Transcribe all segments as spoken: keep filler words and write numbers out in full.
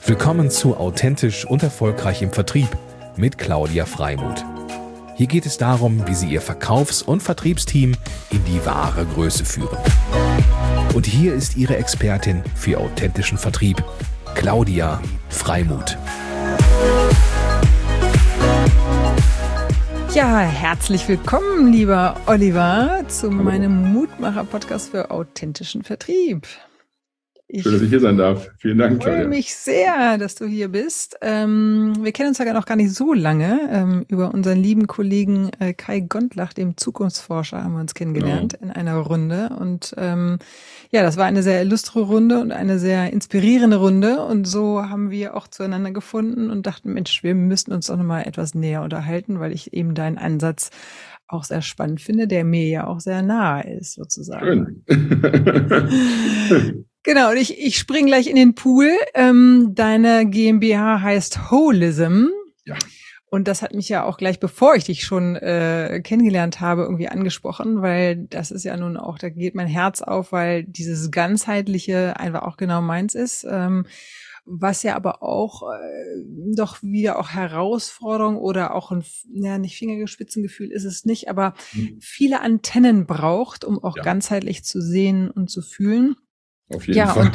Willkommen zu Authentisch und Erfolgreich im Vertrieb mit Claudia Freimuth. Hier geht es darum, wie Sie Ihr Verkaufs- und Vertriebsteam in die wahre Größe führen. Und hier ist Ihre Expertin für authentischen Vertrieb, Claudia Freimuth. Ja, herzlich willkommen, lieber Oliver, zu meinem Mutmacher-Podcast für authentischen Vertrieb. Ich Schön, dass ich hier sein darf. Vielen Dank, Claudia. Ich freue mich sehr, dass du hier bist. Ähm, wir kennen uns ja noch gar nicht so lange. Ähm, über unseren lieben Kollegen äh, Kai Gondlach, dem Zukunftsforscher, haben wir uns kennengelernt oh. in einer Runde. Und ähm, ja, das war eine sehr illustre Runde und eine sehr inspirierende Runde. Und so haben wir auch zueinander gefunden und dachten, Mensch, wir müssten uns doch nochmal etwas näher unterhalten, weil ich eben deinen Ansatz auch sehr spannend finde, der mir ja auch sehr nahe ist, sozusagen. Schön. Genau, und ich, ich spring gleich in den Pool. Ähm, deine GmbH heißt Holism. Ja. Und das hat mich ja auch gleich, bevor ich dich schon äh, kennengelernt habe, irgendwie angesprochen, weil das ist ja nun auch, da geht mein Herz auf, weil dieses Ganzheitliche einfach auch genau meins ist. Ähm, was ja aber auch äh, doch wieder auch Herausforderung oder auch ein, ja, nicht Fingerspitzengefühl ist es nicht, aber mhm. viele Antennen braucht, um auch ja. ganzheitlich zu sehen und zu fühlen. Auf jeden ja, Fall.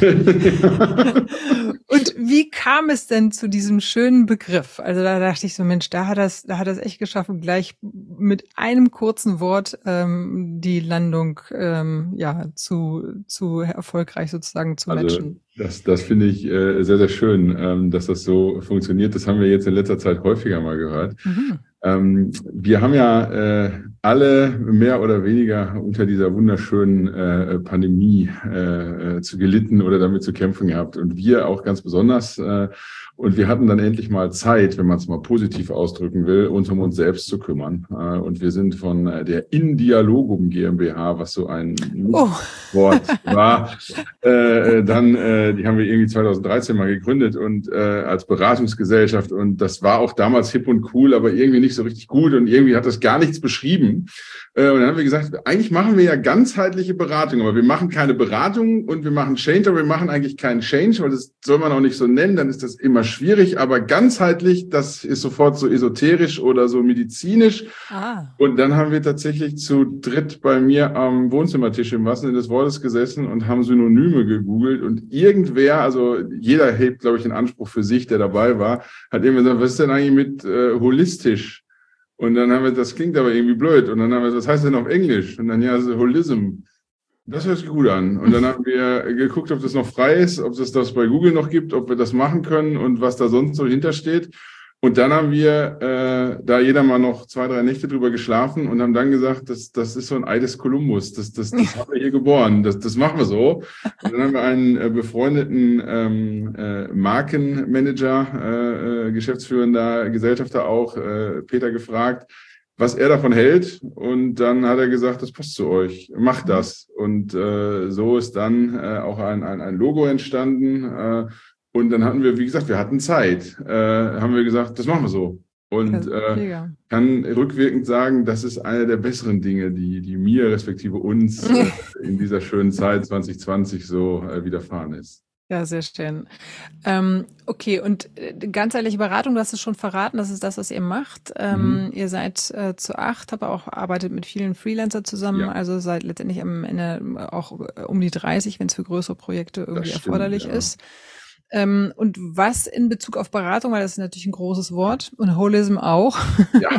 Und, und wie kam es denn zu diesem schönen Begriff? Also da dachte ich so, Mensch, da hat das, da hat das echt geschaffen, gleich mit einem kurzen Wort ähm, die Landung ähm, ja zu zu erfolgreich sozusagen zu also, matchen. Das, das finde ich äh, sehr, sehr schön, ähm, dass das so funktioniert. Das haben wir jetzt in letzter Zeit häufiger mal gehört. Mhm. Ähm, wir haben ja äh, alle mehr oder weniger unter dieser wunderschönen äh, Pandemie äh, zu gelitten oder damit zu kämpfen gehabt. Und wir auch ganz besonders. Äh, und wir hatten dann endlich mal Zeit, wenn man es mal positiv ausdrücken will, uns um uns selbst zu kümmern. Äh, und wir sind von äh, der Indialogum GmbH, was so ein oh. Wort war, äh, dann, äh, die haben wir irgendwie zweitausenddreizehn mal gegründet und äh, als Beratungsgesellschaft. Und das war auch damals hip und cool, aber irgendwie nicht so richtig gut und irgendwie hat das gar nichts beschrieben. Äh, und dann haben wir gesagt, eigentlich machen wir ja ganzheitliche Beratung, aber wir machen keine Beratung und wir machen Change, aber wir machen eigentlich keinen Change, weil das soll man auch nicht so nennen, dann ist das immer schwierig, aber ganzheitlich, das ist sofort so esoterisch oder so medizinisch. Ah. Und dann haben wir tatsächlich zu dritt bei mir am Wohnzimmertisch im wahrsten Sinne des Wortes gesessen und haben Synonyme gegoogelt und irgendwer, also jeder hebt, glaube ich, einen Anspruch für sich, der dabei war, hat immer gesagt, was ist denn eigentlich mit äh, holistisch? Und dann haben wir, das klingt aber irgendwie blöd. Und dann haben wir, was heißt denn auf Englisch? Und dann, ja, also Holism. Das hört sich gut an. Und dann haben wir geguckt, ob das noch frei ist, ob es das bei Google noch gibt, ob wir das machen können und was da sonst so hintersteht. Und dann haben wir äh, da jeder mal noch zwei, drei Nächte drüber geschlafen und haben dann gesagt, das, das ist so ein Ei des Kolumbus. Das, das, das haben wir hier geboren. Das, das machen wir so. Und dann haben wir einen äh, befreundeten ähm, äh, Markenmanager, äh, äh, geschäftsführender Gesellschafter auch, äh, Peter, gefragt, was er davon hält. Und dann hat er gesagt, das passt zu euch, macht das. Und äh, so ist dann äh, auch ein, ein, ein Logo entstanden. Äh, und dann hatten wir, wie gesagt, wir hatten Zeit. Äh, haben wir gesagt, das machen wir so. Und äh, kann rückwirkend sagen, das ist eine der besseren Dinge, die, die mir respektive uns äh, in dieser schönen Zeit zwanzig zwanzig so äh, widerfahren ist. Ja, sehr schön. Ähm, okay, und äh, ganzheitliche Beratung, du hast es schon verraten, das ist das, was ihr macht. Ähm, mhm. Ihr seid äh, zu acht, aber auch arbeitet mit vielen Freelancern zusammen, ja. Also seid letztendlich am Ende auch um die dreißig, wenn es für größere Projekte irgendwie stimmt, erforderlich ja. ist. Ähm, und was in Bezug auf Beratung, weil das ist natürlich ein großes Wort und Holism auch. Ja.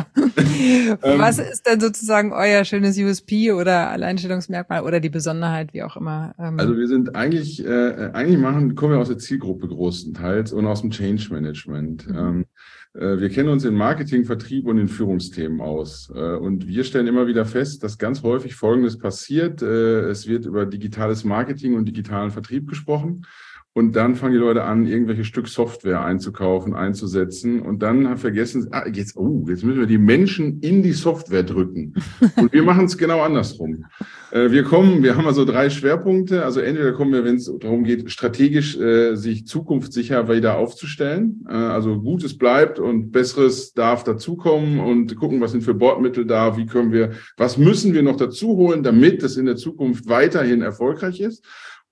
Was ist denn sozusagen euer schönes U S P oder Alleinstellungsmerkmal oder die Besonderheit, wie auch immer? Ähm also wir sind eigentlich, äh, eigentlich machen, kommen wir aus der Zielgruppe größtenteils und aus dem Change Management. Mhm. Ähm, äh, wir kennen uns in Marketing, Vertrieb und in Führungsthemen aus. Äh, und wir stellen immer wieder fest, dass ganz häufig Folgendes passiert. Äh, es wird über digitales Marketing und digitalen Vertrieb gesprochen. Und dann fangen die Leute an, irgendwelche Stück Software einzukaufen, einzusetzen. Und dann vergessen sie, ah, jetzt, oh, jetzt müssen wir die Menschen in die Software drücken. Und wir machen es genau andersrum. Äh, wir kommen, wir haben also drei Schwerpunkte. Also entweder kommen wir, wenn es darum geht, strategisch äh, sich zukunftssicher wieder aufzustellen. Äh, also Gutes bleibt und Besseres darf dazukommen und gucken, was sind für Bordmittel da, wie können wir, was müssen wir noch dazu holen, damit es in der Zukunft weiterhin erfolgreich ist.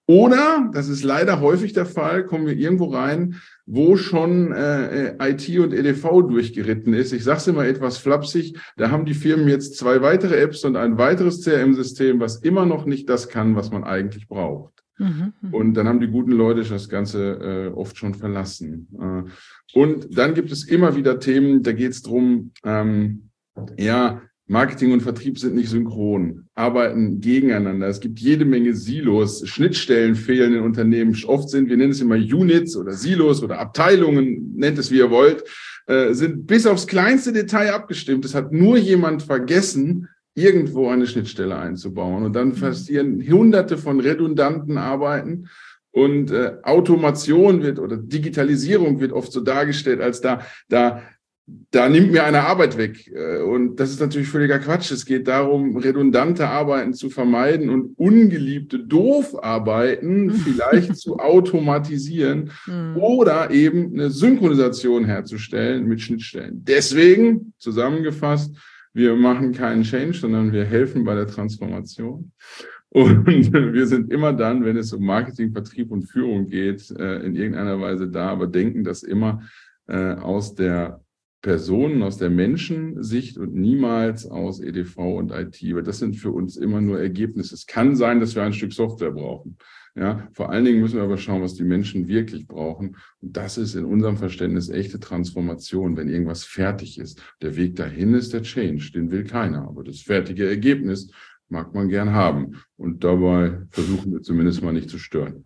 Oder, das ist leider häufig der Fall, kommen wir irgendwo rein, wo schon äh, I T und E D V durchgeritten ist. Ich sage es immer etwas flapsig, da haben die Firmen jetzt zwei weitere Apps und ein weiteres C R M-System, was immer noch nicht das kann, was man eigentlich braucht. Mhm, und dann haben die guten Leute das Ganze äh, oft schon verlassen. Äh, und dann gibt es immer wieder Themen, da geht es darum, ähm, ja, Marketing und Vertrieb sind nicht synchron, arbeiten gegeneinander. Es gibt jede Menge Silos, Schnittstellen fehlen in Unternehmen. Oft sind, wir nennen es immer Units oder Silos oder Abteilungen, nennt es wie ihr wollt, äh, sind bis aufs kleinste Detail abgestimmt. Es hat nur jemand vergessen, irgendwo eine Schnittstelle einzubauen. Und dann passieren hunderte von redundanten Arbeiten. Und äh, Automation wird oder Digitalisierung wird oft so dargestellt, als da, da, da nimmt mir eine Arbeit weg. Und das ist natürlich völliger Quatsch. Es geht darum, redundante Arbeiten zu vermeiden und ungeliebte Doofarbeiten vielleicht zu automatisieren oder eben eine Synchronisation herzustellen mit Schnittstellen. Deswegen, zusammengefasst, wir machen keinen Change, sondern wir helfen bei der Transformation. Und wir sind immer dann, wenn es um Marketing, Vertrieb und Führung geht, in irgendeiner Weise da, aber denken das immer aus der Personen, aus der Menschensicht und niemals aus E D V und I T. Weil das sind für uns immer nur Ergebnisse. Es kann sein, dass wir ein Stück Software brauchen. Ja, vor allen Dingen müssen wir aber schauen, was die Menschen wirklich brauchen. Und das ist in unserem Verständnis echte Transformation, wenn irgendwas fertig ist. Der Weg dahin ist der Change, den will keiner. Aber das fertige Ergebnis mag man gern haben. Und dabei versuchen wir zumindest mal nicht zu stören.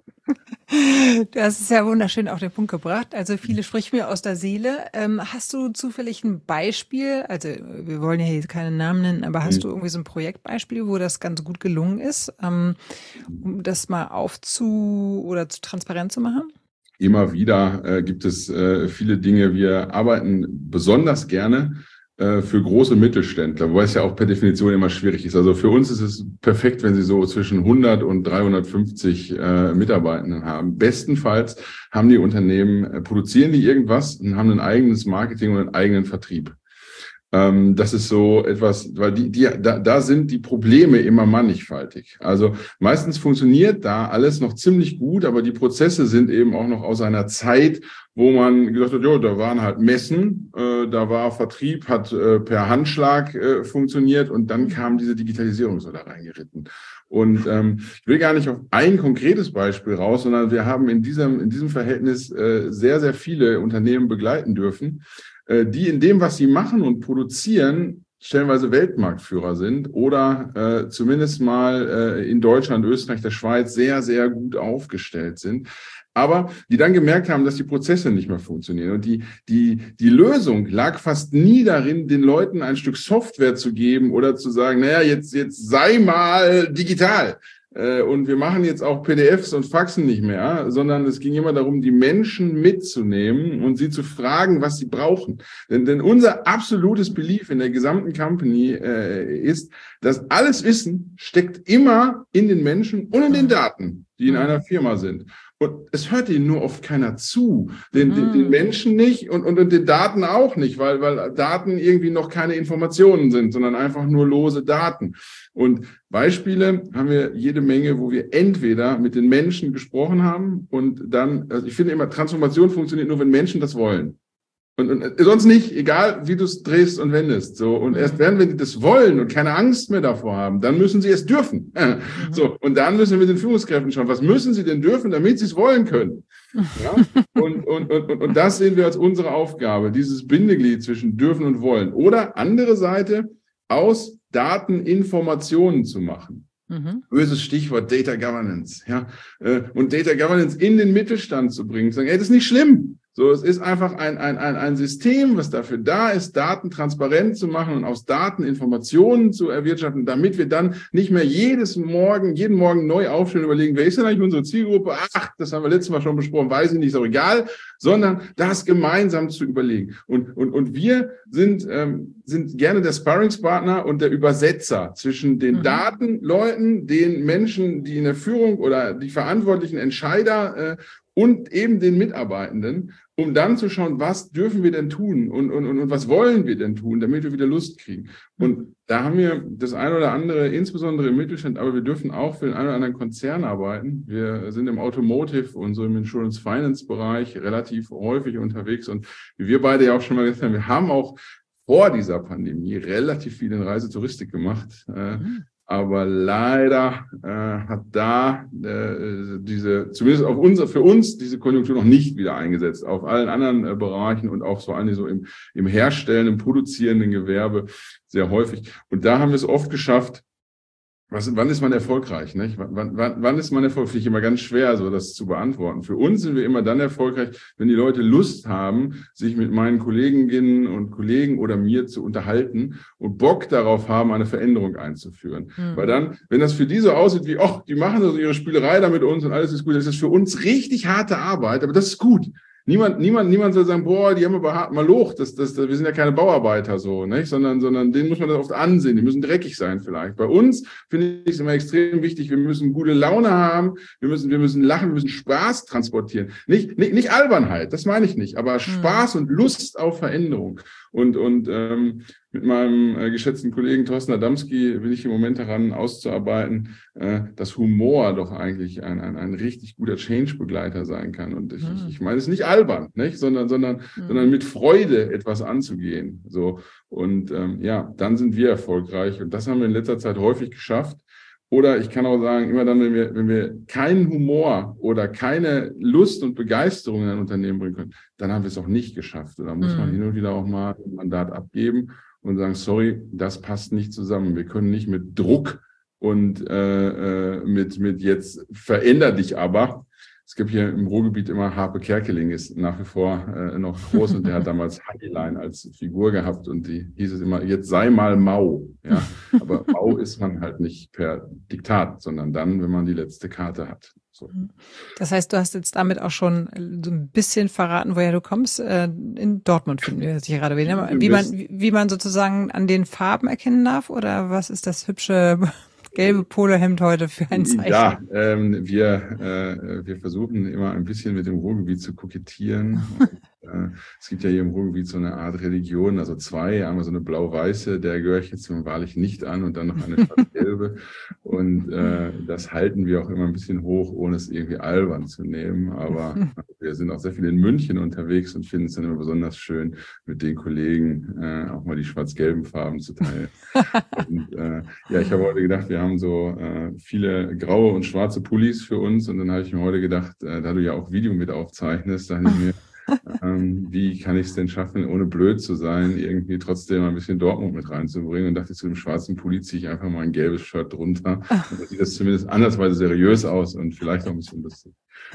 Du hast es ja wunderschön auf den Punkt gebracht. Also viele spricht mir aus der Seele. Ähm, hast du zufällig ein Beispiel? Also wir wollen ja hier keine Namen nennen, aber hast mhm. du irgendwie so ein Projektbeispiel, wo das ganz gut gelungen ist, ähm, um das mal aufzu- oder zu transparent zu machen? Immer wieder äh, gibt es äh, viele Dinge. Wir arbeiten besonders gerne für große Mittelständler, wobei es ja auch per Definition immer schwierig ist. Also für uns ist es perfekt, wenn Sie so zwischen hundert und dreihundertfünfzig äh, Mitarbeitenden haben. Bestenfalls haben die Unternehmen, äh, produzieren die irgendwas und haben ein eigenes Marketing und einen eigenen Vertrieb. Ähm, das ist so etwas, weil die, die, da, da sind die Probleme immer mannigfaltig. Also meistens funktioniert da alles noch ziemlich gut, aber die Prozesse sind eben auch noch aus einer Zeit, wo man gesagt hat, ja, da waren halt Messen, äh, da war Vertrieb, hat äh, per Handschlag äh, funktioniert und dann kam diese Digitalisierung so da reingeritten. Und ähm, ich will gar nicht auf ein konkretes Beispiel raus, sondern wir haben in diesem, in diesem Verhältnis äh, sehr, sehr viele Unternehmen begleiten dürfen, äh, die in dem, was sie machen und produzieren, stellenweise Weltmarktführer sind oder äh, zumindest mal äh, in Deutschland, Österreich, der Schweiz sehr, sehr gut aufgestellt sind. Aber die dann gemerkt haben, dass die Prozesse nicht mehr funktionieren. Und die, die, die Lösung lag fast nie darin, den Leuten ein Stück Software zu geben oder zu sagen, naja, jetzt, jetzt sei mal digital. Und wir machen jetzt auch P D Fs und Faxen nicht mehr, sondern es ging immer darum, die Menschen mitzunehmen und sie zu fragen, was sie brauchen. Denn, denn unser absolutes Belief in der gesamten Company äh, ist, dass alles Wissen steckt immer in den Menschen und in den Daten, die in einer Firma sind. Und es hört ihnen nur oft keiner zu, den, den, den Menschen nicht und, und, und den Daten auch nicht, weil, weil Daten irgendwie noch keine Informationen sind, sondern einfach nur lose Daten. Und Beispiele haben wir jede Menge, wo wir entweder mit den Menschen gesprochen haben und dann, also ich finde immer, Transformation funktioniert nur, wenn Menschen das wollen. Und, und sonst nicht, egal wie du es drehst und wendest. So, und erst wenn, wenn die das wollen und keine Angst mehr davor haben, dann müssen sie es dürfen. Mhm. So, und dann müssen wir mit den Führungskräften schauen, was müssen sie denn dürfen, damit sie es wollen können. Ja? Und, und, und, und, und das sehen wir als unsere Aufgabe, dieses Bindeglied zwischen dürfen und wollen. Oder andere Seite, aus Daten Informationen zu machen. Mhm. Böses Stichwort Data Governance. Ja? Und Data Governance in den Mittelstand zu bringen, zu sagen, ey, das ist nicht schlimm. So, es ist einfach ein, ein, ein, ein System, was dafür da ist, Daten transparent zu machen und aus Daten Informationen zu erwirtschaften, damit wir dann nicht mehr jedes Morgen, jeden Morgen neu aufstellen und überlegen, wer ist denn eigentlich unsere Zielgruppe? Ach, das haben wir letztes Mal schon besprochen, weiß ich nicht, ist auch egal, sondern das gemeinsam zu überlegen. Und, und, und wir sind, ähm, sind gerne der Sparringspartner und der Übersetzer zwischen den mhm. Datenleuten, den Menschen, die in der Führung oder die verantwortlichen Entscheider äh, und eben den Mitarbeitenden, um dann zu schauen, was dürfen wir denn tun und, und, und was wollen wir denn tun, damit wir wieder Lust kriegen. Und da haben wir das eine oder andere, insbesondere im Mittelstand, aber wir dürfen auch für den einen oder anderen Konzern arbeiten. Wir sind im Automotive und so im Insurance-Finance-Bereich relativ häufig unterwegs. Und wie wir beide ja auch schon mal gesagt haben, wir haben auch vor dieser Pandemie relativ viel in Reisetouristik gemacht. Mhm. Aber leider äh, hat da äh, diese, zumindest auf unser, für uns, diese Konjunktur noch nicht wieder eingesetzt. Auf allen anderen äh, Bereichen und auch vor allem so im, im herstellenden, produzierenden Gewerbe sehr häufig. Und da haben wir es oft geschafft. Was, wann ist man erfolgreich? Nicht? Wann, wann, wann ist man erfolgreich? Finde ich immer ganz schwer, so das zu beantworten. Für uns sind wir immer dann erfolgreich, wenn die Leute Lust haben, sich mit meinen Kolleginnen und Kollegen oder mir zu unterhalten und Bock darauf haben, eine Veränderung einzuführen. Mhm. Weil dann, wenn das für die so aussieht wie, ach, die machen also ihre Spielerei da mit uns und alles ist gut, das ist für uns richtig harte Arbeit, aber das ist gut. Niemand, niemand, niemand soll sagen, boah, die haben aber hart mal Loch, das, das, das, wir sind ja keine Bauarbeiter so, nicht? Sondern, sondern denen muss man das oft ansehen, die müssen dreckig sein vielleicht. Bei uns finde ich es immer extrem wichtig, wir müssen gute Laune haben, wir müssen, wir müssen lachen, wir müssen Spaß transportieren. Nicht, nicht, nicht Albernheit, das meine ich nicht, aber Spaß und Lust auf Veränderung. Und, und ähm, mit meinem äh, geschätzten Kollegen Thorsten Adamski bin ich im Moment daran auszuarbeiten, äh, dass Humor doch eigentlich ein, ein, ein richtig guter Change-Begleiter sein kann. Und ich, mhm. ich meine es ist nicht albern, nicht? Sondern, sondern, mhm. sondern mit Freude etwas anzugehen. So. Und ähm, ja, dann sind wir erfolgreich. Und das haben wir in letzter Zeit häufig geschafft. Oder ich kann auch sagen, immer dann, wenn wir, wenn wir keinen Humor oder keine Lust und Begeisterung in ein Unternehmen bringen können, dann haben wir es auch nicht geschafft. Und da muss man hin und wieder auch mal ein Mandat abgeben und sagen, sorry, das passt nicht zusammen. Wir können nicht mit Druck und äh, mit, mit jetzt veränder dich aber. Es gibt hier im Ruhrgebiet immer Harpe Kerkeling, ist nach wie vor äh, noch groß und der hat damals Hagelein als Figur gehabt und die hieß es immer, jetzt sei mal mau. Ja? Aber mau ist man halt nicht per Diktat, sondern dann, wenn man die letzte Karte hat. So. Das heißt, du hast jetzt damit auch schon so ein bisschen verraten, woher du kommst. In Dortmund finden wir dich gerade wieder. Wie man, wie man sozusagen an den Farben erkennen darf oder was ist das hübsche gelbe Polohemd heute für ein Zeichen? Ja, ähm, wir, äh, wir versuchen immer ein bisschen mit dem Ruhrgebiet zu kokettieren. Und, äh, es gibt ja hier im Ruhrgebiet so eine Art Religion, also zwei, einmal so eine blau-weiße, der gehöre ich jetzt nun wahrlich nicht an und dann noch eine schwarz-gelbe. Und äh, das halten wir auch immer ein bisschen hoch, ohne es irgendwie albern zu nehmen. Aber wir sind auch sehr viel in München unterwegs und finden es dann immer besonders schön, mit den Kollegen äh, auch mal die schwarz-gelben Farben zu teilen. Und äh, ja, ich habe heute gedacht, wir haben so äh, viele graue und schwarze Pullis für uns und dann habe ich mir heute gedacht, äh, da du ja auch Video mit aufzeichnest, dachte ich mir, ähm, wie kann ich es denn schaffen, ohne blöd zu sein, irgendwie trotzdem ein bisschen Dortmund mit reinzubringen und dachte, zu dem schwarzen Pulli ziehe ich einfach mal ein gelbes Shirt drunter und dann sieht das zumindest andersweise seriös aus und vielleicht auch ein bisschen lustig.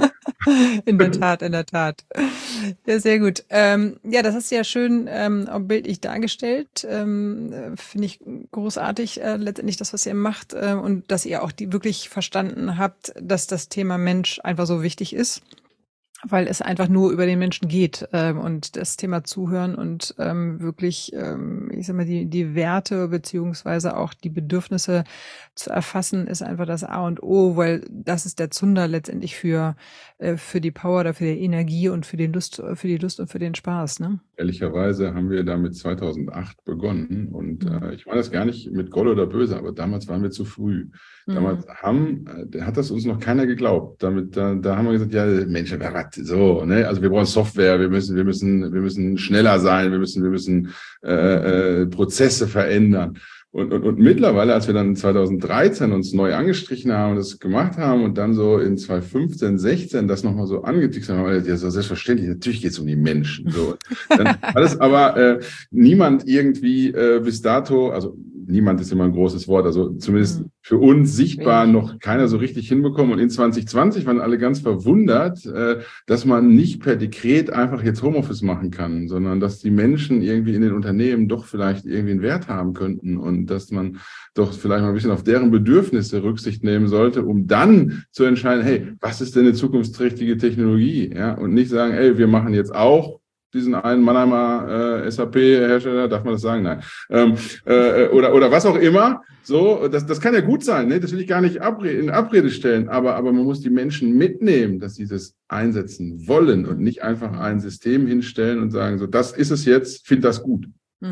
In der Tat, in der Tat. Ja, sehr gut. Ähm, ja, das hast du ja schön ähm, auch bildlich dargestellt. Ähm, Finde ich großartig, äh, letztendlich das, was ihr macht äh, und dass ihr auch die wirklich verstanden habt, dass das Thema Mensch einfach so wichtig ist, weil es einfach nur über den Menschen geht ähm, und das Thema Zuhören und ähm, wirklich, ähm, ich sag mal, die die Werte beziehungsweise auch die Bedürfnisse zu erfassen, ist einfach das A und O, weil das ist der Zunder letztendlich für äh, für die Power, oder für die Energie und für die Lust, für die Lust und für den Spaß, ne? Ehrlicherweise haben wir damit zweitausendacht begonnen und mhm. äh, ich meine das gar nicht mit Groll oder Böse, aber damals waren wir zu früh. Damals mhm. haben, äh, hat das uns noch keiner geglaubt. Damit, da, da haben wir gesagt, ja, Mensch, was, so, ne? Also wir brauchen Software, wir müssen, wir müssen, wir müssen schneller sein, wir müssen, wir müssen äh, äh, Prozesse verändern. Und, und, und mittlerweile, als wir dann zweitausenddreizehn uns neu angestrichen haben und das gemacht haben und dann so in zweitausendfünfzehn, sechzehn das nochmal so angetickt haben, haben wir ja, so selbstverständlich, natürlich geht es um die Menschen. So. Dann alles aber äh, niemand irgendwie äh, bis dato, also niemand ist immer ein großes Wort, also zumindest mhm. für uns sichtbar noch keiner so richtig hinbekommen. Und in zwanzig zwanzig waren alle ganz verwundert, äh, dass man nicht per Dekret einfach jetzt Homeoffice machen kann, sondern dass die Menschen irgendwie in den Unternehmen doch vielleicht irgendwie einen Wert haben könnten und dass man doch vielleicht mal ein bisschen auf deren Bedürfnisse Rücksicht nehmen sollte, um dann zu entscheiden, hey, was ist denn eine zukunftsträchtige Technologie? Ja, und nicht sagen, ey, wir machen jetzt auch diesen einen Mannheimer äh, S A P-Hersteller, darf man das sagen? Nein. Ähm, äh, oder, oder was auch immer. So, das, das kann ja gut sein, ne? Das will ich gar nicht abre- in Abrede stellen, aber, aber man muss die Menschen mitnehmen, dass sie das einsetzen wollen und nicht einfach ein System hinstellen und sagen, so, das ist es jetzt, find das gut.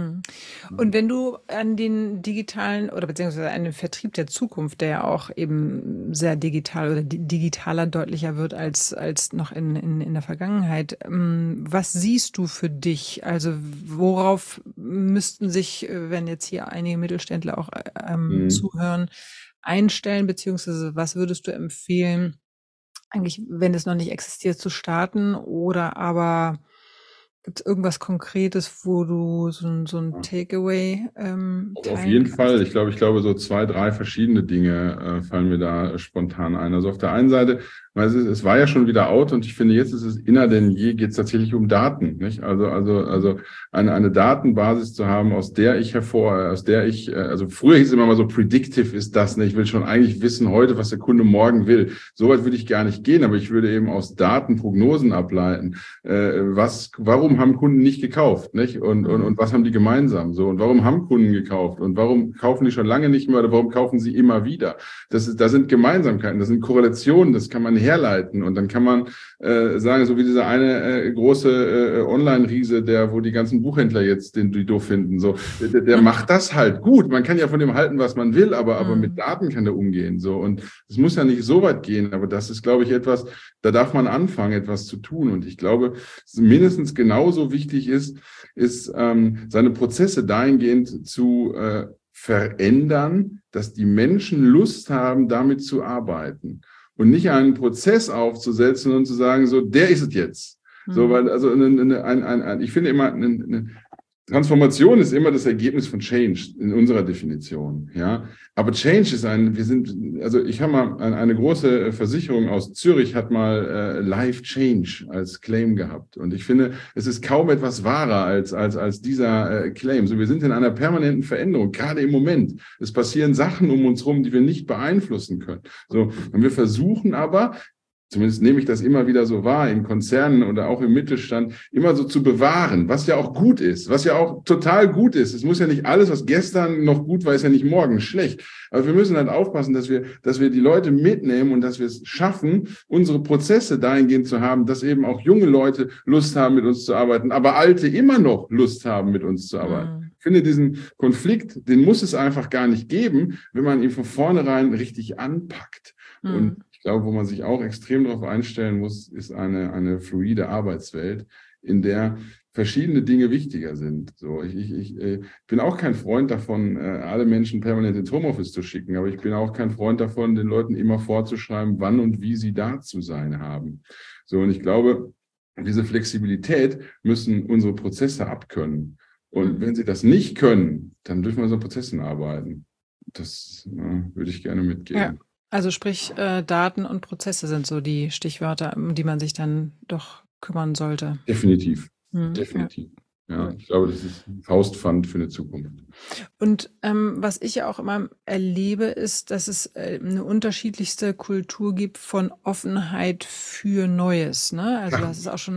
Und wenn du an den digitalen oder beziehungsweise an den Vertrieb der Zukunft, der ja auch eben sehr digital oder digitaler deutlicher wird als, als noch in, in, in der Vergangenheit, was siehst du für dich? Also worauf müssten sich, wenn jetzt hier einige Mittelständler auch ähm, mhm. zuhören, einstellen, beziehungsweise was würdest du empfehlen, eigentlich, wenn es noch nicht existiert, zu starten oder aber gibt es irgendwas Konkretes, wo du so ein, so ein Takeaway ähm, teilen Auf jeden kannst? Fall. Ich glaube, ich glaube, so zwei, drei verschiedene Dinge äh, fallen mir da spontan ein. Also auf der einen Seite, weil es, ist, es war ja schon wieder out und ich finde, jetzt ist es inner denn je, geht es tatsächlich um Daten, nicht? Also, also, also eine, eine Datenbasis zu haben, aus der ich hervor, aus der ich, also früher hieß es immer mal so, predictive ist das, ne? Ich will schon eigentlich wissen heute, was der Kunde morgen will. Soweit würde ich gar nicht gehen, aber ich würde eben aus Daten Prognosen ableiten. Äh, was, warum haben Kunden nicht gekauft, nicht? Und, und, und was haben die gemeinsam? So, und warum haben Kunden gekauft? Und warum kaufen die schon lange nicht mehr oder warum kaufen sie immer wieder? Das ist, da sind Gemeinsamkeiten, das sind Korrelationen, das kann man herleiten und dann kann man äh, sagen, so wie dieser eine äh, große äh, Online-Riese, der, wo die ganzen Buchhändler jetzt den die doof finden, so, der, der macht das halt gut. Man kann ja von dem halten, was man will, aber, aber mit Daten kann der umgehen, so. Und es muss ja nicht so weit gehen, aber das ist, glaube ich, etwas, da darf man anfangen, etwas zu tun. Und ich glaube, mindestens genauso wichtig ist, ist ähm, seine Prozesse dahingehend zu äh, verändern, dass die Menschen Lust haben, damit zu arbeiten. Und nicht einen Prozess aufzusetzen und zu sagen, so, der ist es jetzt. Mhm. So, weil, also, eine, eine, ein, ein, ein, ich finde immer, eine, eine Transformation ist immer das Ergebnis von Change in unserer Definition, ja. Aber Change ist ein, wir sind, also ich habe mal eine, eine große Versicherung aus Zürich hat mal äh, Life Change als Claim gehabt. Und ich finde, es ist kaum etwas wahrer als, als, als dieser äh, Claim. So, wir sind in einer permanenten Veränderung, gerade im Moment. Es passieren Sachen um uns rum, die wir nicht beeinflussen können. So, und wir versuchen aber, zumindest nehme ich das immer wieder so wahr, in Konzernen oder auch im Mittelstand, immer so zu bewahren, was ja auch gut ist, was ja auch total gut ist. Es muss ja nicht alles, was gestern noch gut war, ist ja nicht morgen schlecht. Aber wir müssen halt aufpassen, dass wir, dass wir die Leute mitnehmen und dass wir es schaffen, unsere Prozesse dahingehend zu haben, dass eben auch junge Leute Lust haben, mit uns zu arbeiten, aber Alte immer noch Lust haben, mit uns zu arbeiten. Mhm. Ich finde, diesen Konflikt, den muss es einfach gar nicht geben, wenn man ihn von vornherein richtig anpackt. Mhm. Und ich glaube, wo man sich auch extrem darauf einstellen muss, ist eine, eine fluide Arbeitswelt, in der verschiedene Dinge wichtiger sind. So, ich, ich, ich äh, bin auch kein Freund davon, äh, alle Menschen permanent ins Homeoffice zu schicken, aber ich bin auch kein Freund davon, den Leuten immer vorzuschreiben, wann und wie sie da zu sein haben. So, und ich glaube, diese Flexibilität müssen unsere Prozesse abkönnen. Und wenn sie das nicht können, dann dürfen wir so Prozessen arbeiten. Das äh, würde ich gerne mitgeben. Ja. Also sprich, äh, Daten und Prozesse sind so die Stichwörter, um die man sich dann doch kümmern sollte. Definitiv, hm, definitiv. Ja. ja, ich glaube, das ist ein Faustpfand für eine Zukunft. Und ähm, was ich ja auch immer erlebe, ist, dass es äh, eine unterschiedlichste Kultur gibt von Offenheit für Neues. Ne? Also ja. du hast es auch schon,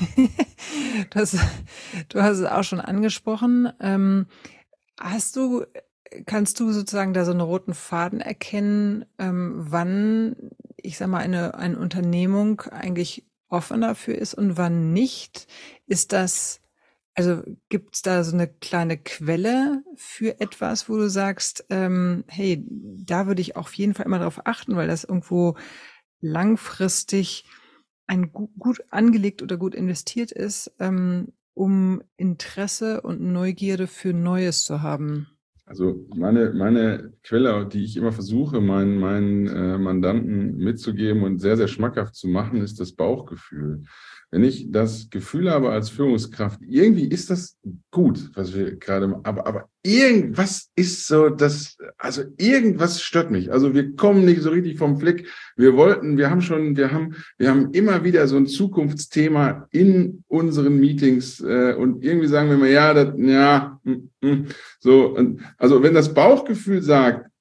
das, du hast es auch schon angesprochen. Ähm, hast du Kannst du sozusagen da so einen roten Faden erkennen, ähm, wann, ich sag mal, eine, eine Unternehmung eigentlich offen dafür ist und wann nicht? Ist das, also gibt es da so eine kleine Quelle für etwas, wo du sagst, ähm, hey, da würde ich auf jeden Fall immer darauf achten, weil das irgendwo langfristig ein gut, gut angelegt oder gut investiert ist, ähm, um Interesse und Neugierde für Neues zu haben? Also meine, meine Quelle, die ich immer versuche, meinen, meinen äh, Mandanten mitzugeben und sehr, sehr schmackhaft zu machen, ist das Bauchgefühl. Wenn ich das Gefühl habe als Führungskraft, irgendwie ist das gut, was wir gerade machen, aber, aber irgendwas ist so, das, also irgendwas stört mich. Also wir kommen nicht so richtig vom Fleck. Wir wollten, wir haben schon, wir haben, wir haben immer wieder so ein Zukunftsthema in unseren Meetings äh, und irgendwie sagen wir mal, ja, das, ja, mm, mm, so. Und, also wenn das Bauchgefühl sagt,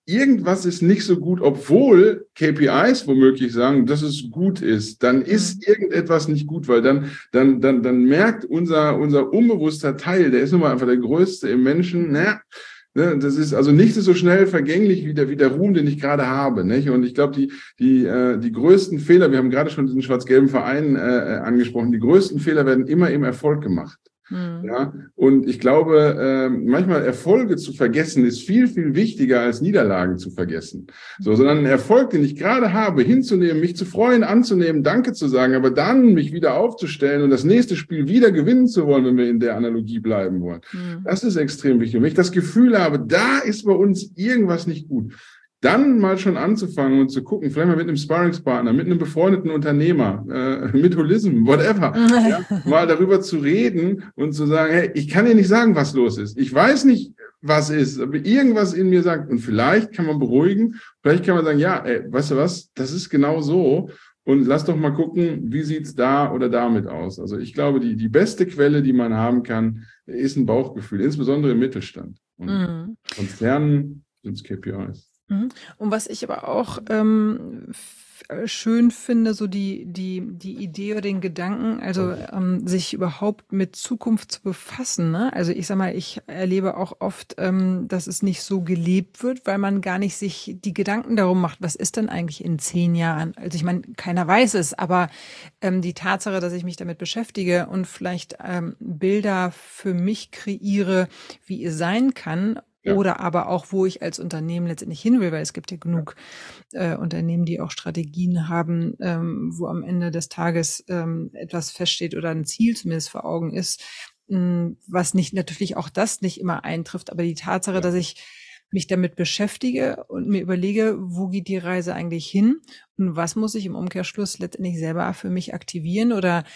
irgendwas ist nicht so gut, obwohl K P Is womöglich sagen, dass es gut ist, dann ist irgendetwas nicht gut, weil dann, dann, dann, dann merkt unser, unser unbewusster Teil, der ist nun mal einfach der größte im Menschen, ne, ne, das ist also nicht so schnell vergänglich wie der, wie der Ruhm, den ich gerade habe, nicht? Und ich glaube, die, die, äh, die größten Fehler, wir haben gerade schon diesen schwarz-gelben Verein äh, angesprochen, die größten Fehler werden immer im Erfolg gemacht. Mhm. Ja, und ich glaube, äh, manchmal Erfolge zu vergessen ist viel, viel wichtiger als Niederlagen zu vergessen. So, sondern einen Erfolg, den ich gerade habe, hinzunehmen, mich zu freuen, anzunehmen, Danke zu sagen, aber dann mich wieder aufzustellen und das nächste Spiel wieder gewinnen zu wollen, wenn wir in der Analogie bleiben wollen. Mhm. Das ist extrem wichtig. Und wenn ich das Gefühl habe, da ist bei uns irgendwas nicht gut, dann mal schon anzufangen und zu gucken, vielleicht mal mit einem Sparringspartner, mit einem befreundeten Unternehmer, äh, mit Holism, whatever, ja, mal darüber zu reden und zu sagen, hey, ich kann dir nicht sagen, was los ist. Ich weiß nicht, was ist, aber irgendwas in mir sagt, und vielleicht kann man beruhigen, vielleicht kann man sagen, ja, ey, weißt du was, das ist genau so. Und lass doch mal gucken, wie sieht's da oder damit aus. Also ich glaube, die, die beste Quelle, die man haben kann, ist ein Bauchgefühl, insbesondere im Mittelstand. Und mhm. Konzernen sind es K P Is. Und was ich aber auch ähm, f- schön finde, so die die die Idee oder den Gedanken, also ähm, sich überhaupt mit Zukunft zu befassen. Ne? Also ich sag mal, ich erlebe auch oft, ähm, dass es nicht so gelebt wird, weil man gar nicht sich die Gedanken darum macht, was ist denn eigentlich in zehn Jahren? Also ich meine, keiner weiß es, aber ähm, die Tatsache, dass ich mich damit beschäftige und vielleicht ähm, Bilder für mich kreiere, wie es sein kann. Ja. Oder aber auch, wo ich als Unternehmen letztendlich hin will, weil es gibt ja genug äh, Unternehmen, die auch Strategien haben, ähm, wo am Ende des Tages ähm, etwas feststeht oder ein Ziel zumindest vor Augen ist, mh, was nicht natürlich auch das nicht immer eintrifft, aber die Tatsache, ja. dass ich mich damit beschäftige und mir überlege, wo geht die Reise eigentlich hin und was muss ich im Umkehrschluss letztendlich selber für mich aktivieren oder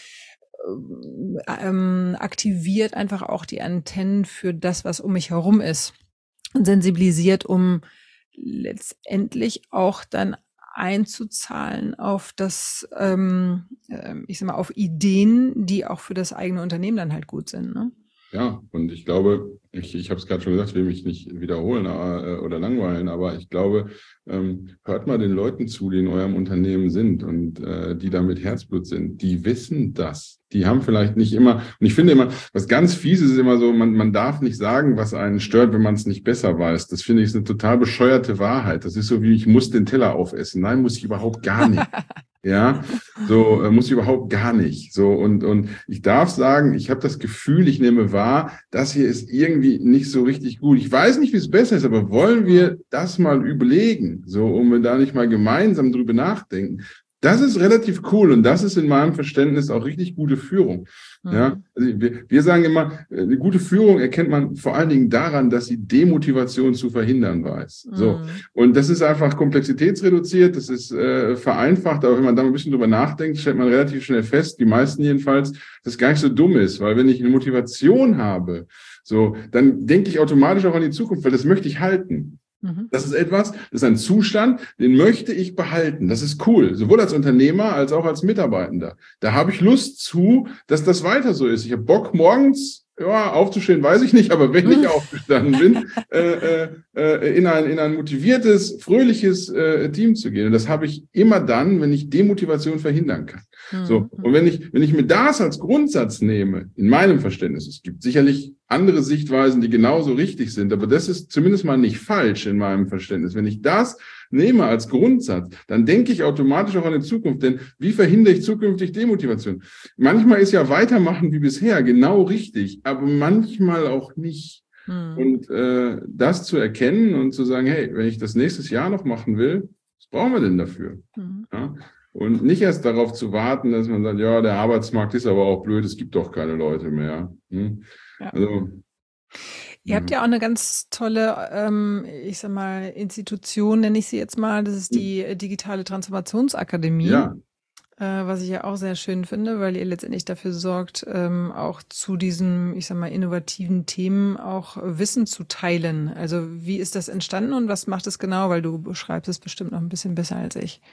ähm, aktiviert einfach auch die Antennen für das, was um mich herum ist. Und sensibilisiert, um letztendlich auch dann einzuzahlen auf das, ähm, ich sag mal, auf Ideen, die auch für das eigene Unternehmen dann halt gut sind, ne? Ja, und ich glaube, ich, ich habe es gerade schon gesagt, ich will mich nicht wiederholen äh, oder langweilen, aber ich glaube, ähm, hört mal den Leuten zu, die in eurem Unternehmen sind und äh, die da mit Herzblut sind. Die wissen das. Die haben vielleicht nicht immer, und ich finde immer, was ganz fies ist, ist immer so, man, man darf nicht sagen, was einen stört, wenn man es nicht besser weiß. Das finde ich ist eine total bescheuerte Wahrheit. Das ist so wie, ich muss den Teller aufessen. Nein, muss ich überhaupt gar nicht. Ja, so äh, muss ich überhaupt gar nicht. So und und ich darf sagen, ich habe das Gefühl, ich nehme wahr, das hier ist irgendwie nicht so richtig gut. Ich weiß nicht, wie es besser ist, aber wollen wir das mal überlegen, so um wir da nicht mal gemeinsam drüber nachdenken. Das ist relativ cool und das ist in meinem Verständnis auch richtig gute Führung. Mhm. Ja, also wir, wir sagen immer, eine gute Führung erkennt man vor allen Dingen daran, dass sie Demotivation zu verhindern weiß. Mhm. So. Und das ist einfach komplexitätsreduziert, das ist äh, vereinfacht, aber wenn man da ein bisschen drüber nachdenkt, stellt man relativ schnell fest, die meisten jedenfalls, dass es gar nicht so dumm ist, weil wenn ich eine Motivation habe, so, dann denke ich automatisch auch an die Zukunft, weil das möchte ich halten. Das ist etwas, das ist ein Zustand, den möchte ich behalten. Das ist cool, sowohl als Unternehmer als auch als Mitarbeitender. Da habe ich Lust zu, dass das weiter so ist. Ich habe Bock, morgens ja, aufzustehen, weiß ich nicht, aber wenn ich aufgestanden bin, äh, äh, in ein in ein motiviertes, fröhliches äh, Team zu gehen. Und das habe ich immer dann, wenn ich Demotivation verhindern kann. Mhm. So, und wenn ich wenn ich mir das als Grundsatz nehme, in meinem Verständnis, es gibt sicherlich andere Sichtweisen, die genauso richtig sind, aber das ist zumindest mal nicht falsch in meinem Verständnis. Wenn ich das nehme als Grundsatz, dann denke ich automatisch auch an die Zukunft. Denn wie verhindere ich zukünftig Demotivation? Manchmal ist ja Weitermachen wie bisher genau richtig, aber manchmal auch nicht. Hm. Und äh, das zu erkennen und zu sagen, hey, wenn ich das nächstes Jahr noch machen will, was brauchen wir denn dafür? Hm. Ja? Und nicht erst darauf zu warten, dass man sagt, ja, der Arbeitsmarkt ist aber auch blöd, es gibt doch keine Leute mehr. Hm? Ja. Also Ihr habt ja auch eine ganz tolle, ähm, ich sag mal, Institution, nenne ich sie jetzt mal. Das ist die Digitale Transformationsakademie. Ja. Äh, was ich ja auch sehr schön finde, weil ihr letztendlich dafür sorgt, ähm, auch zu diesen, ich sag mal, innovativen Themen auch Wissen zu teilen. Also wie ist das entstanden und was macht es genau? Weil du beschreibst es bestimmt noch ein bisschen besser als ich.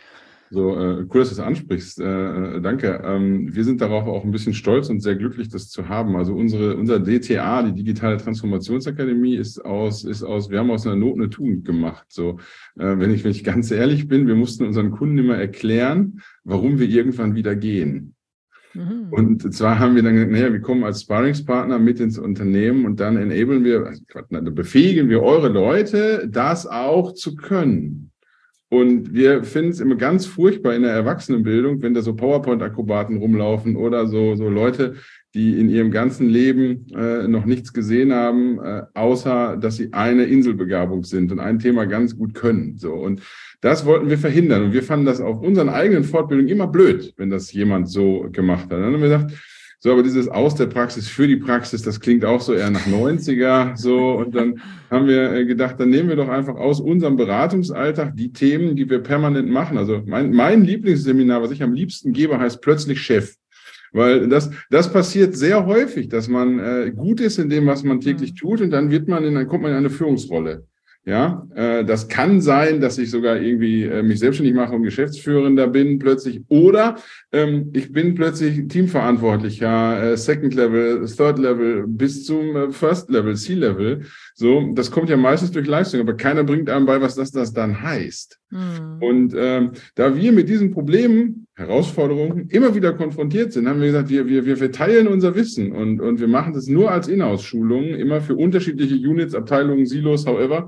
So, äh, cool, dass du das ansprichst. Äh, danke. Ähm, wir sind darauf auch ein bisschen stolz und sehr glücklich, das zu haben. Also unsere, unser D T A, die Digitale Transformationsakademie, ist aus, ist aus, wir haben aus einer Not eine Tugend gemacht. So, äh, wenn ich, wenn ich ganz ehrlich bin, wir mussten unseren Kunden immer erklären, warum wir irgendwann wieder gehen. Mhm. Und zwar haben wir dann gesagt, naja, wir kommen als Sparringspartner mit ins Unternehmen und dann enablen wir, also befähigen wir eure Leute, das auch zu können. Und wir finden es immer ganz furchtbar in der Erwachsenenbildung, wenn da so PowerPoint-Akrobaten rumlaufen oder so, so Leute, die in ihrem ganzen Leben äh, noch nichts gesehen haben, äh, außer dass sie eine Inselbegabung sind und ein Thema ganz gut können. So, und das wollten wir verhindern. Und wir fanden das auf unseren eigenen Fortbildungen immer blöd, wenn das jemand so gemacht hat. Dann haben wir gesagt, so, aber dieses aus der Praxis für die Praxis, das klingt auch so eher nach neunziger, so. Und dann haben wir gedacht, dann nehmen wir doch einfach aus unserem Beratungsalltag die Themen, die wir permanent machen. Also mein, mein Lieblingsseminar, was ich am liebsten gebe, heißt plötzlich Chef. Weil das, das passiert sehr häufig, dass man äh, gut ist in dem, was man täglich tut, und dann wird man in, dann kommt man in eine Führungsrolle. Ja, äh, das kann sein, dass ich sogar irgendwie äh, mich selbstständig mache und Geschäftsführender bin plötzlich, oder ähm, ich bin plötzlich Teamverantwortlicher, äh, Second Level, Third Level bis zum äh, First Level, C-Level. So, das kommt ja meistens durch Leistung, aber keiner bringt einem bei, was das, das dann heißt. Mhm. Und ähm, da wir mit diesen Problemen, Herausforderungen immer wieder konfrontiert sind, haben wir gesagt, wir, wir, wir verteilen unser Wissen und, und wir machen das nur als Inhouse-Schulungen, immer für unterschiedliche Units, Abteilungen, Silos, however.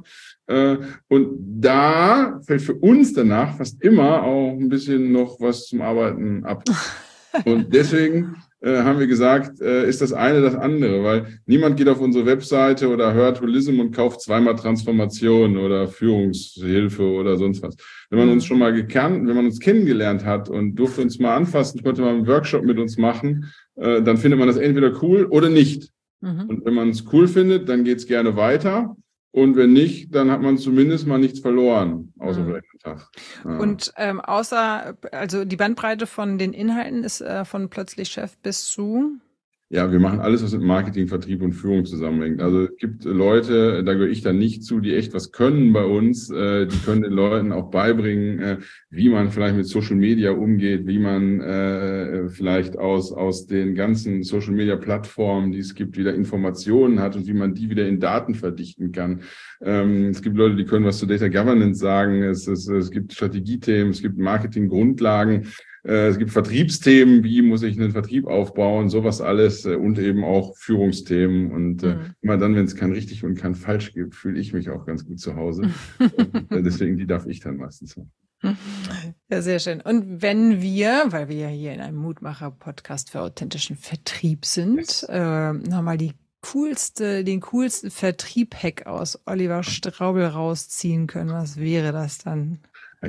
Und da fällt für uns danach fast immer auch ein bisschen noch was zum Arbeiten ab. Und deswegen äh, haben wir gesagt, äh, ist das eine das andere, weil niemand geht auf unsere Webseite oder hört Holism und kauft zweimal Transformation oder Führungshilfe oder sonst was. Wenn man uns schon mal gekannt, wenn man uns kennengelernt hat und durfte uns mal anfassen, konnte man einen Workshop mit uns machen, äh, dann findet man das entweder cool oder nicht. Mhm. Und wenn man es cool findet, dann geht es gerne weiter. Und wenn nicht, dann hat man zumindest mal nichts verloren, außer vielleicht einen Tag. Ja. Und ähm, außer, also die Bandbreite von den Inhalten ist äh, von plötzlich Chef bis zu? Ja, wir machen alles, was mit Marketing, Vertrieb und Führung zusammenhängt. Also es gibt Leute, da gehöre ich dann nicht zu, die echt was können bei uns. Äh, die können den Leuten auch beibringen, äh, wie man vielleicht mit Social Media umgeht, wie man äh, vielleicht aus aus den ganzen Social Media Plattformen, die es gibt, wieder Informationen hat und wie man die wieder in Daten verdichten kann. Ähm, es gibt Leute, die können was zu Data Governance sagen. Es, es, es gibt Strategiethemen, es gibt Marketing-Grundlagen. Es gibt Vertriebsthemen, wie muss ich einen Vertrieb aufbauen, sowas alles, und eben auch Führungsthemen. Und mhm. äh, immer dann, wenn es kein richtig und kein falsch gibt, fühle ich mich auch ganz gut zu Hause. Und, äh, deswegen, die darf ich dann meistens machen. Ja, sehr schön. Und wenn wir, weil wir ja hier in einem Mutmacher-Podcast für authentischen Vertrieb sind, yes. äh, nochmal die coolste, den coolsten Vertrieb-Hack aus Oliver Straubel rausziehen können, was wäre das dann?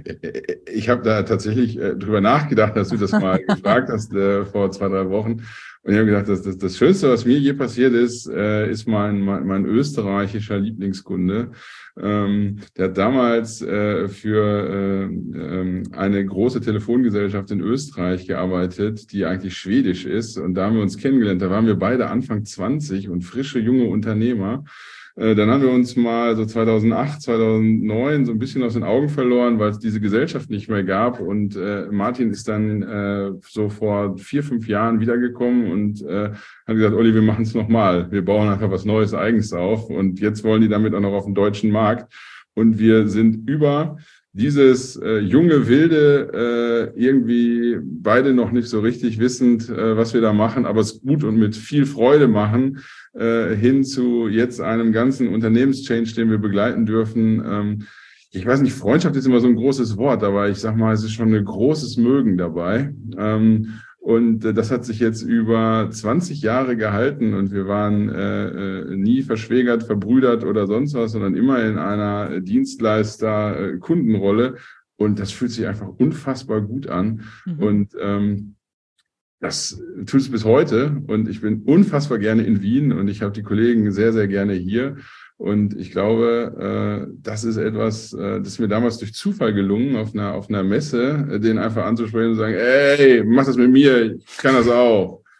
Ich habe da tatsächlich äh, drüber nachgedacht, dass du das mal gefragt hast äh, vor zwei, drei Wochen. Und ich habe gedacht, dass das, das Schönste, was mir je passiert ist, äh, ist mein, mein, mein österreichischer Lieblingskunde. Ähm, der hat damals äh, für äh, eine große Telefongesellschaft in Österreich gearbeitet, die eigentlich schwedisch ist. Und da haben wir uns kennengelernt. Da waren wir beide Anfang zwanzig und frische junge Unternehmer. Dann haben wir uns mal so zweitausendacht, zweitausendneun so ein bisschen aus den Augen verloren, weil es diese Gesellschaft nicht mehr gab. Und äh, Martin ist dann äh, so vor vier, fünf Jahren wiedergekommen und äh, hat gesagt, Olli, wir machen es nochmal. Wir bauen einfach was Neues, Eigens auf. Und jetzt wollen die damit auch noch auf den deutschen Markt. Und wir sind über dieses äh, junge Wilde äh, irgendwie beide noch nicht so richtig wissend, äh, was wir da machen, aber es gut und mit viel Freude machen, äh, hin zu jetzt einem ganzen Unternehmenschange, den wir begleiten dürfen. Ähm, ich weiß nicht, Freundschaft ist immer so ein großes Wort, aber ich sag mal, es ist schon ein großes Mögen dabei. Ähm, Und äh, das hat sich jetzt über zwanzig Jahre gehalten und wir waren äh, äh, nie verschwägert, verbrüdert oder sonst was, sondern immer in einer Dienstleister-Kundenrolle. Und das fühlt sich einfach unfassbar gut an. Mhm. Und ähm, das tut es bis heute. Und ich bin unfassbar gerne in Wien und ich habe die Kollegen sehr, sehr gerne hier. Und ich glaube, äh, das ist etwas, äh, das ist mir damals durch Zufall gelungen, auf einer auf einer Messe, äh, den einfach anzusprechen und zu sagen, ey, mach das mit mir, ich kann das auch.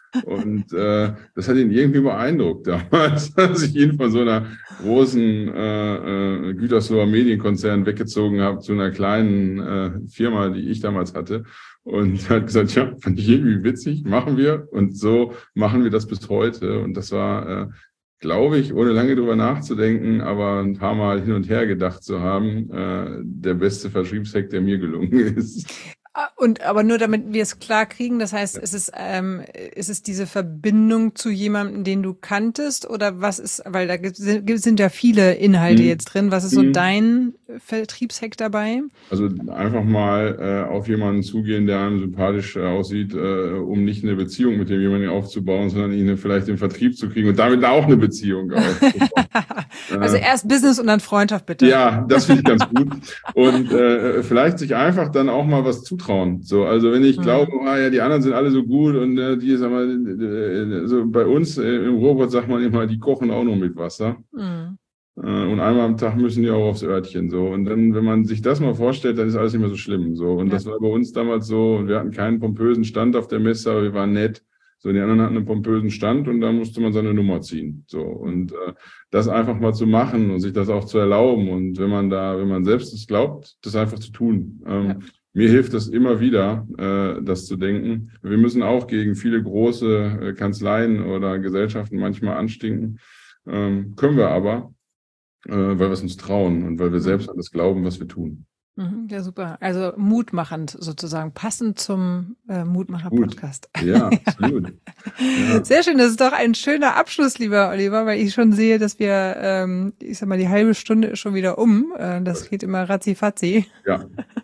Und äh, das hat ihn irgendwie beeindruckt damals, als ich ihn von so einer großen äh, äh, Gütersloher Medienkonzern weggezogen habe zu einer kleinen äh, Firma, die ich damals hatte. Und hat gesagt, ja, fand ich irgendwie witzig, machen wir. Und so machen wir das bis heute. Und das war, äh, glaube ich, ohne lange drüber nachzudenken, aber ein paar Mal hin und her gedacht zu haben, äh, der beste Vertriebshack, der mir gelungen ist. Und aber nur damit wir es klar kriegen, das heißt, ist es ähm, ist es diese Verbindung zu jemandem, den du kanntest, oder was ist, weil da gibt, sind ja viele Inhalte mhm. jetzt drin. Was ist so mhm. dein Vertriebshack dabei? Also einfach mal äh, auf jemanden zugehen, der einem sympathisch äh, aussieht, äh, um nicht eine Beziehung mit dem jemanden aufzubauen, sondern ihn vielleicht den Vertrieb zu kriegen und damit auch eine Beziehung aufzubauen. Also erst Business und dann Freundschaft, bitte. Ja, das finde ich ganz gut. Und äh, vielleicht sich einfach dann auch mal was zutrauen. So, also wenn ich mhm. glaube, ah, ja, die anderen sind alle so gut und äh, die, sag mal, äh, so bei uns äh, im Ruhrpott sagt man immer, die kochen auch nur mit Wasser. Mhm. Äh, und einmal am Tag müssen die auch aufs Örtchen. So. Und dann, wenn man sich das mal vorstellt, dann ist alles nicht mehr so schlimm. So. Und ja. das war bei uns damals so, und wir hatten keinen pompösen Stand auf der Messe, aber wir waren nett. So, die anderen hatten einen pompösen Stand und da musste man seine Nummer ziehen. So, und äh, das einfach mal zu machen und sich das auch zu erlauben. Und wenn man da, wenn man selbst es glaubt, das einfach zu tun. Ähm, ja. Mir hilft es immer wieder, äh, das zu denken. Wir müssen auch gegen viele große äh, Kanzleien oder Gesellschaften manchmal anstinken. Ähm, können wir aber, äh, weil wir es uns trauen und weil wir selbst an das glauben, was wir tun. Ja, super. Also mutmachend sozusagen, passend zum äh, Mutmacher-Podcast. Ja, absolut. Ja. Sehr schön, das ist doch ein schöner Abschluss, lieber Oliver, weil ich schon sehe, dass wir, ähm, ich sag mal, die halbe Stunde ist schon wieder um. Äh, das geht immer ratzi-fatzi. Ja.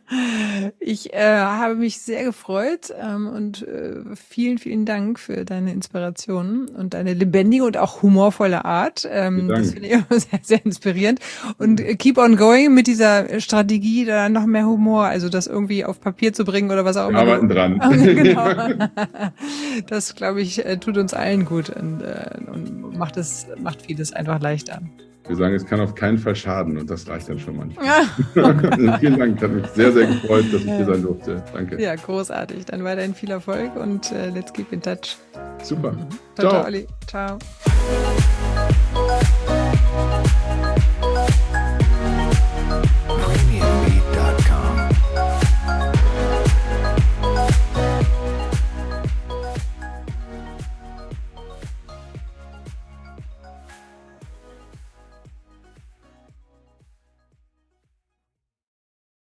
Ich äh, habe mich sehr gefreut ähm, und äh, vielen, vielen Dank für deine Inspirationen und deine lebendige und auch humorvolle Art. Ähm, das finde ich immer sehr, sehr inspirierend. Und äh, keep on going mit dieser Strategie, da noch mehr Humor, also das irgendwie auf Papier zu bringen oder was auch immer. Wir arbeiten dran. Genau. Das, glaube ich, tut uns allen gut und, äh, und macht es, macht vieles einfach leichter. Wir sagen, es kann auf keinen Fall schaden und das reicht dann schon manchmal. Ja. Vielen Dank, hat mich sehr, sehr gefreut, dass ich hier sein durfte. Danke. Ja, großartig. Dann weiterhin viel Erfolg und uh, let's keep in touch. Super. Ciao, ciao, Olli. Ciao.